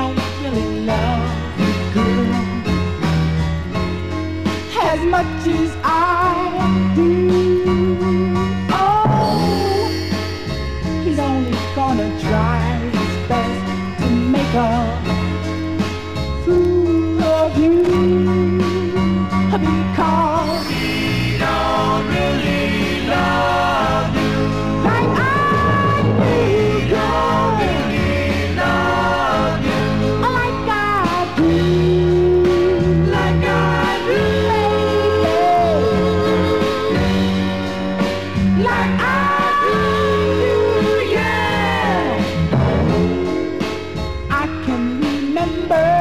don't really love you, girl, as much as I do. Oh, he's only gonna try his best to make a fool of you, because he don't really love you like I do. Don't really love you like I do, like I do, baby, like I do, yeah. I can remember